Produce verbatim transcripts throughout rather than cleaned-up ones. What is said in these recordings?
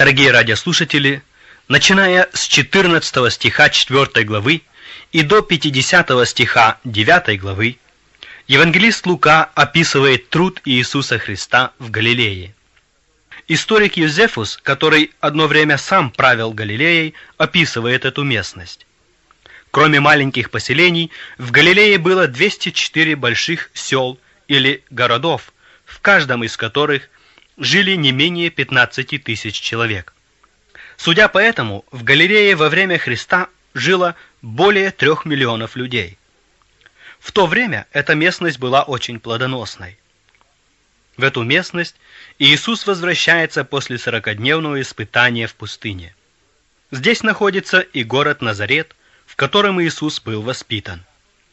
Дорогие радиослушатели, начиная с четырнадцатого стиха четвёртой главы и до пятидесятого стиха девятой главы, евангелист Лука описывает труд Иисуса Христа в Галилее. Историк Йозефус, который одно время сам правил Галилеей, описывает эту местность. Кроме маленьких поселений, в Галилее было двести четыре больших сел или городов, в каждом из которых жили не менее пятнадцати тысяч человек. Судя по этому, в Галилее во время Христа жило более трех миллионов людей. В то время эта местность была очень плодоносной. В эту местность Иисус возвращается после сорокадневного испытания в пустыне. Здесь находится и город Назарет, в котором Иисус был воспитан.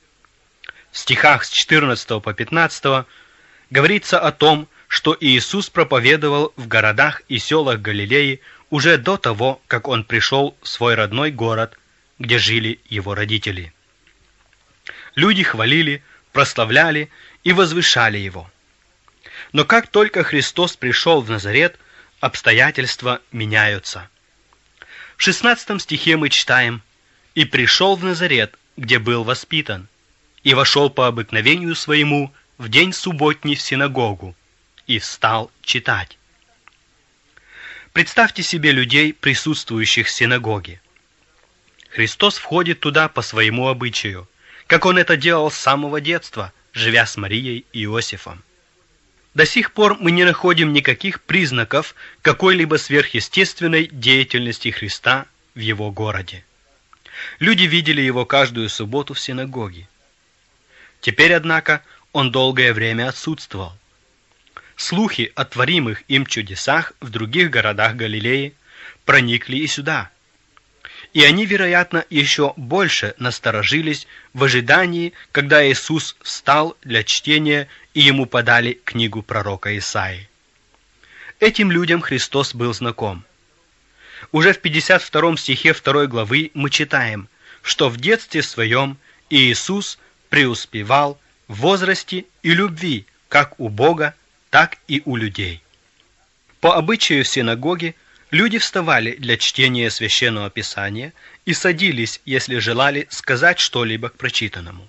В стихах с четырнадцатого по пятнадцатый говорится о том, что Иисус проповедовал в городах и селах Галилеи уже до того, как Он пришел в свой родной город, где жили Его родители. Люди хвалили, прославляли и возвышали Его. Но как только Христос пришел в Назарет, обстоятельства меняются. В шестнадцатом стихе мы читаем: «И пришел в Назарет, где был воспитан, и вошел по обыкновению своему в день субботний в синагогу, и стал читать». Представьте себе людей, присутствующих в синагоге. Христос входит туда по своему обычаю, как Он это делал с самого детства, живя с Марией и Иосифом. До сих пор мы не находим никаких признаков какой-либо сверхъестественной деятельности Христа в Его городе. Люди видели Его каждую субботу в синагоге. Теперь, однако, Он долгое время отсутствовал. Слухи о творимых им чудесах в других городах Галилеи проникли и сюда. И они, вероятно, еще больше насторожились в ожидании, когда Иисус встал для чтения и ему подали книгу пророка Исаии. Этим людям Христос был знаком. Уже в пятьдесят втором стихе второй главы мы читаем, что в детстве своем Иисус преуспевал в возрасте и любви как у Бога, так и у людей. По обычаю в синагоге люди вставали для чтения Священного Писания и садились, если желали сказать что-либо к прочитанному.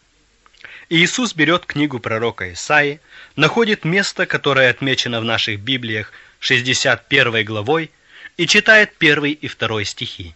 Иисус берет книгу пророка Исаии, находит место, которое отмечено в наших Библиях шестьдесят первой главой, и читает первый и второй стихи.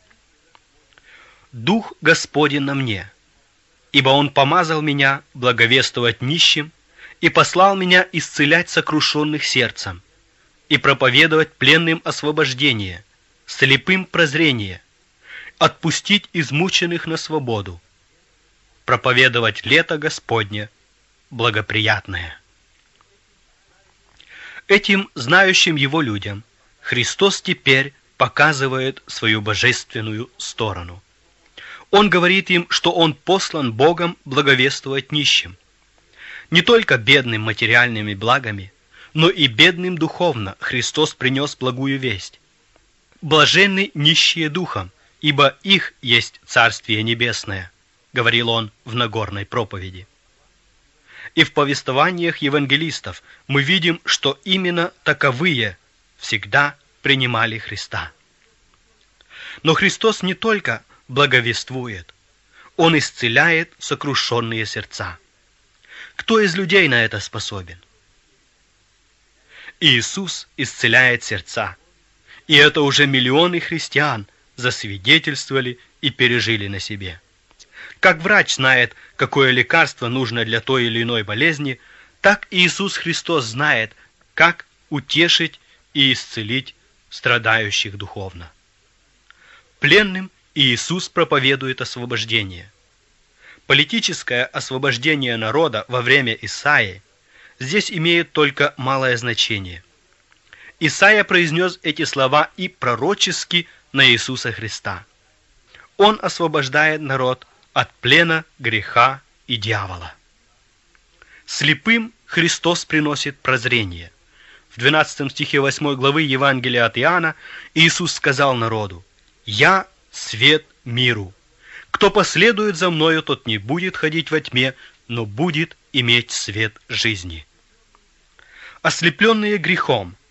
«Дух Господень на мне, ибо Он помазал меня благовествовать нищим и послал меня исцелять сокрушенных сердцем, и проповедовать пленным освобождение, слепым прозрение, отпустить измученных на свободу, проповедовать лето Господне благоприятное». Этим знающим Его людям Христос теперь показывает свою божественную сторону. Он говорит им, что Он послан Богом благовествовать нищим, не только бедным материальными благами, но и бедным духовно Христос принес благую весть. «Блаженны нищие духом, ибо их есть Царствие Небесное», говорил Он в Нагорной проповеди. И в повествованиях евангелистов мы видим, что именно таковые всегда принимали Христа. Но Христос не только благовествует, Он исцеляет сокрушенные сердца. Кто из людей на это способен? Иисус исцеляет сердца, и это уже миллионы христиан засвидетельствовали и пережили на себе. Как врач знает, какое лекарство нужно для той или иной болезни, так Иисус Христос знает, как утешить и исцелить страдающих духовно. Пленным Иисус проповедует освобождение. Политическое освобождение народа во время Исаии здесь имеет только малое значение. Исаия произнес эти слова и пророчески на Иисуса Христа. Он освобождает народ от плена, греха и дьявола. Слепым Христос приносит прозрение. В двенадцатом стихе восьмой главы Евангелия от Иоанна Иисус сказал народу: «Я свет миру. Кто последует за мною, тот не будет ходить во тьме, но будет иметь свет жизни». Ослепленные грехом,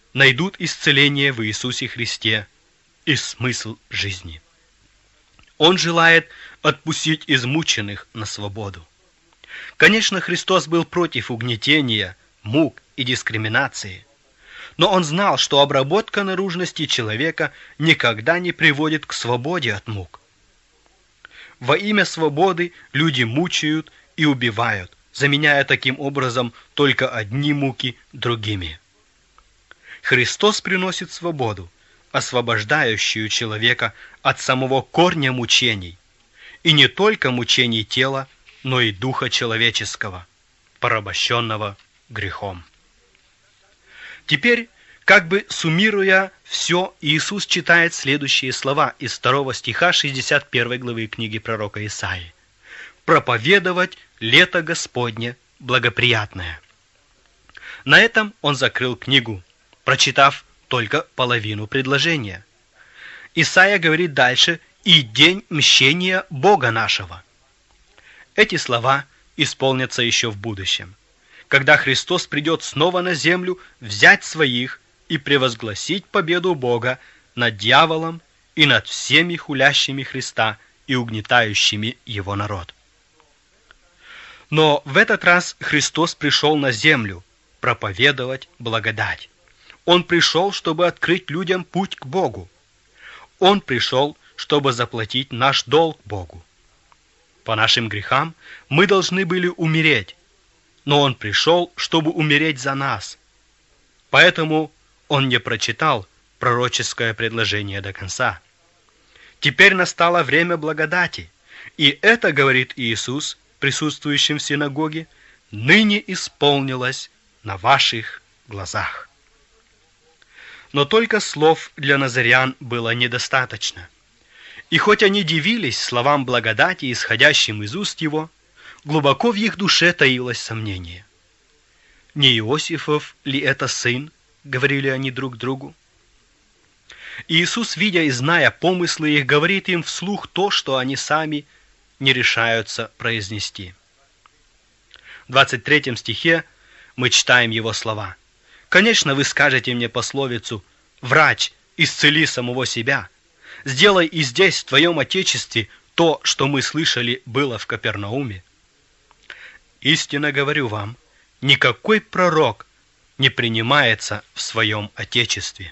найдут исцеление в Иисусе Христе и смысл жизни. Он желает отпустить измученных на свободу. Конечно, Христос был против угнетения, мук и дискриминации, но Он знал, что обработка наружности человека никогда не приводит к свободе от мук. Во имя свободы люди мучают и убивают, заменяя таким образом только одни муки другими. Христос приносит свободу, освобождающую человека от самого корня мучений, и не только мучений тела, но и духа человеческого, порабощенного грехом. Теперь, как бы суммируя все, Иисус читает следующие слова из второго стиха шестьдесят первой главы книги пророка Исаии: «Проповедовать лето Господне благоприятное». На этом он закрыл книгу, прочитав только половину предложения. Исаия говорит дальше: «И день мщения Бога нашего». Эти слова исполнятся еще в будущем, когда Христос придет снова на землю взять своих и превозгласить победу Бога над дьяволом и над всеми хулящими Христа и угнетающими Его народ. Но в этот раз Христос пришел на землю проповедовать благодать. Он пришел, чтобы открыть людям путь к Богу. Он пришел, чтобы заплатить наш долг Богу. По нашим грехам мы должны были умереть, но Он пришел, чтобы умереть за нас. Поэтому Он не прочитал пророческое предложение до конца. Теперь настало время благодати, и это, говорит Иисус присутствующим в синагоге, ныне исполнилось на ваших глазах. Но только слов для назарян было недостаточно. И хоть они дивились словам благодати, исходящим из уст его, глубоко в их душе таилось сомнение. «Не Иосифов ли это сын?» — говорили они друг другу. И Иисус, видя и зная помыслы их, говорит им вслух то, что они сами не решаются произнести. В двадцать третьем стихе мы читаем его слова: «Конечно, вы скажете мне пословицу: врач, исцели самого себя. Сделай и здесь, в твоем отечестве, то, что мы слышали, было в Капернауме. Истинно говорю вам, никакой пророк не принимается в своем отечестве».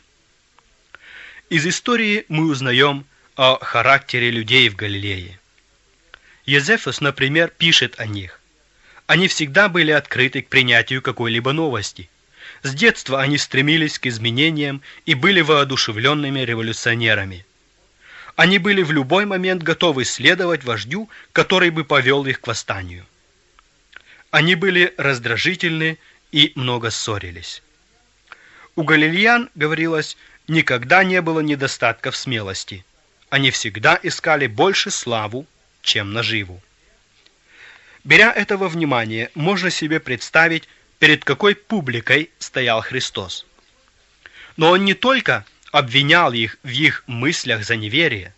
Из истории мы узнаем о характере людей в Галилее. Йозефус, например, пишет о них: «Они всегда были открыты к принятию какой-либо новости. С детства они стремились к изменениям и были воодушевленными революционерами. Они были в любой момент готовы следовать вождю, который бы повел их к восстанию. Они были раздражительны и много ссорились». У галилеян, говорилось, никогда не было недостатка в смелости. Они всегда искали больше славу, чем наживу. Беря это во внимание, можно себе представить, перед какой публикой стоял Христос. Но Он не только обвинял их в их мыслях за неверие.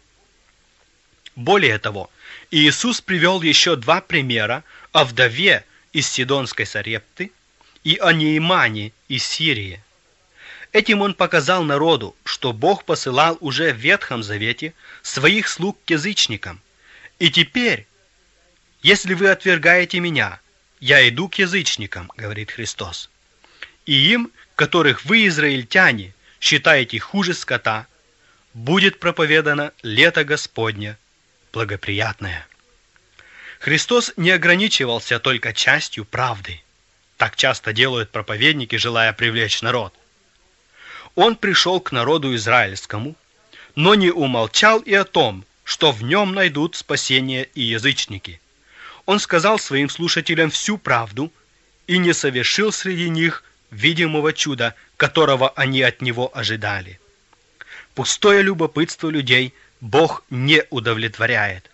Более того, Иисус привел еще два примера о вдове из Сидонской Сарепты и о Неимане из Сирии. Этим Он показал народу, что Бог посылал уже в Ветхом Завете своих слуг к язычникам. И теперь, если вы отвергаете меня, я иду к язычникам, говорит Христос. И им, которых вы, израильтяне, считаете хуже скота, будет проповедано лето Господне благоприятное. Христос не ограничивался только частью правды. Так часто делают проповедники, желая привлечь народ. Он пришел к народу израильскому, но не умолчал и о том, что в нем найдут спасение и язычники. Он сказал своим слушателям всю правду и не совершил среди них видимого чуда, которого они от него ожидали. Пустое любопытство людей Бог не удовлетворяет.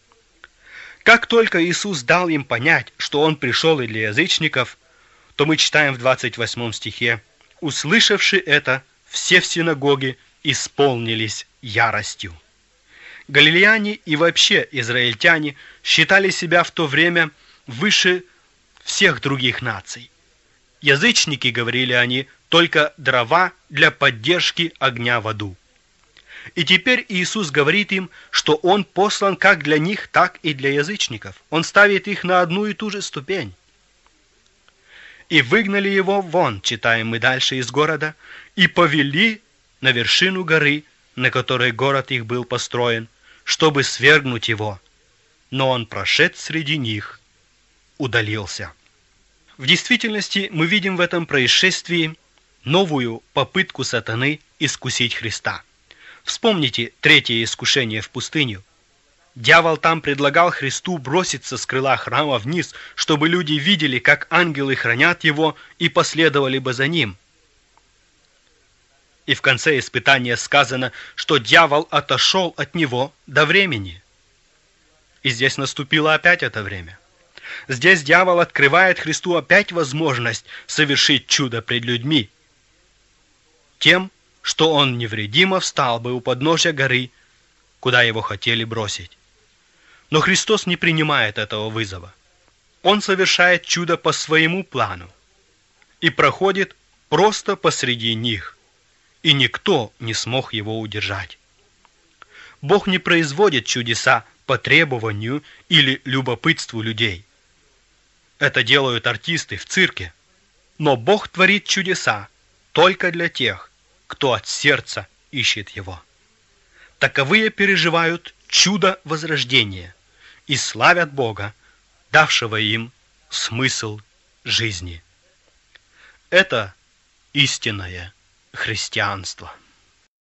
Как только Иисус дал им понять, что Он пришел и для язычников, то мы читаем в двадцать восьмом стихе: «Услышавши это, все в синагоге исполнились яростью». Галилеяне и вообще израильтяне считали себя в то время выше всех других наций. Язычники, говорили они, только дрова для поддержки огня в аду. И теперь Иисус говорит им, что Он послан как для них, так и для язычников. Он ставит их на одну и ту же ступень. «И выгнали его вон», читаем мы дальше, из города, «и повели на вершину горы, на которой город их был построен, чтобы свергнуть его. Но он, прошед среди них, удалился». В действительности мы видим в этом происшествии новую попытку сатаны искусить Христа. Вспомните третье искушение в пустыню. Дьявол там предлагал Христу броситься с крыла храма вниз, чтобы люди видели, как ангелы хранят его, и последовали бы за ним. И в конце испытания сказано, что дьявол отошел от него до времени. И здесь наступило опять это время. Здесь дьявол открывает Христу опять возможность совершить чудо пред людьми, тем, что он невредимо встал бы у подножия горы, куда его хотели бросить. Но Христос не принимает этого вызова. Он совершает чудо по своему плану и проходит просто посреди них, и никто не смог его удержать. Бог не производит чудеса по требованию или любопытству людей. Это делают артисты в цирке. Но Бог творит чудеса только для тех, кто от сердца ищет его. Таковые переживают чудо возрождения и славят Бога, давшего им смысл жизни. Это истинное христианство.